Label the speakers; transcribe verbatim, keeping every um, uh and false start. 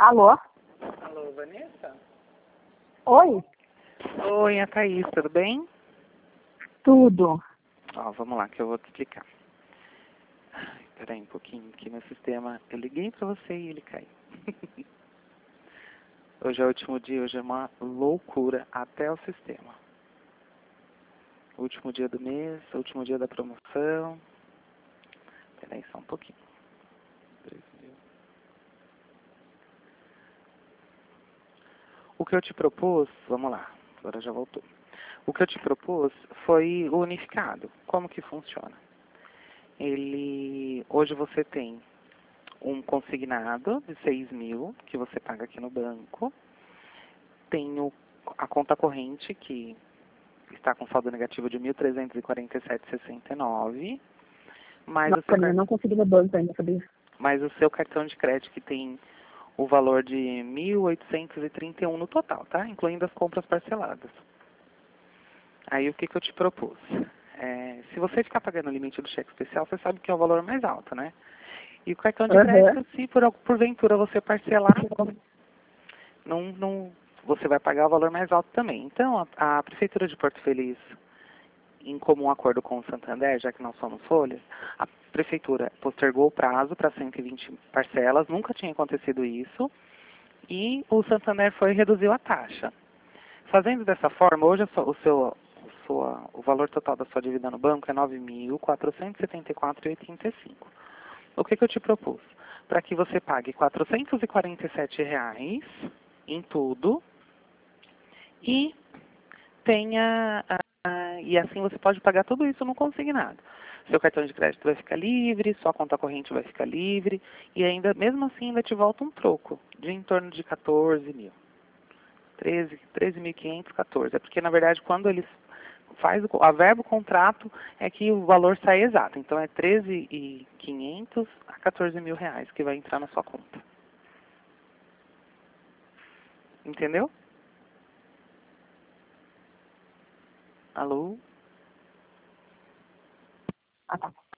Speaker 1: Alô?
Speaker 2: Alô, Vanessa?
Speaker 1: Oi?
Speaker 2: Oi, a Thaís, tudo bem?
Speaker 1: Tudo.
Speaker 2: Ó, vamos lá que eu vou te explicar. Ai, peraí um pouquinho, que meu sistema... Eu liguei pra você e ele caiu. Hoje é o último dia, hoje é uma loucura até o sistema. Último dia do mês, último dia da promoção. Peraí só um pouquinho. três mil. O que eu te propus, vamos lá, agora já voltou. O que eu te propus foi o unificado. Como que funciona? Ele, hoje você tem um consignado de seis mil, que você paga aqui no banco. Tem o, a conta corrente, que está com saldo negativo de mil trezentos e quarenta e sete vírgula sessenta e nove. Mais
Speaker 1: Nossa,
Speaker 2: o seu
Speaker 1: eu
Speaker 2: car-
Speaker 1: não consegui no banco ainda, sabia?
Speaker 2: mais o seu cartão de crédito, que tem o valor de mil oitocentos e trinta e um no total, tá? Incluindo as compras parceladas. Aí o que, que eu te propus? É, se você ficar pagando o limite do cheque especial, você sabe que é o valor mais alto, né? E o cartão de
Speaker 1: Aham.
Speaker 2: crédito, se por, al- porventura você parcelar, não, não, você vai pagar o valor mais alto também. Então, a, a Prefeitura de Porto Feliz, em comum acordo com o Santander, já que nós somos folhas, a Prefeitura postergou o prazo para cento e vinte parcelas, nunca tinha acontecido isso, e o Santander foi e reduziu a taxa. Fazendo dessa forma, hoje a sua- o, seu, o, sua, o valor total da sua dívida no banco é nove mil quatrocentos e setenta e quatro reais e oitenta e cinco centavos. O que, que eu te propus? Para que você pague quatrocentos e quarenta e sete reais em tudo e tenha ah, e assim você pode pagar tudo isso no consignado. Seu cartão de crédito vai ficar livre, sua conta corrente vai ficar livre e ainda, mesmo assim, ainda te volta um troco de em torno de quatorze mil. treze, treze mil e quinhentos, quatorze. É porque, na verdade, quando eles faz o, a verba o contrato, é que o valor sai exato. Então, é treze mil e quinhentos a quatorze mil reais que vai entrar na sua conta. Entendeu? Alô?
Speaker 1: Ah, tá.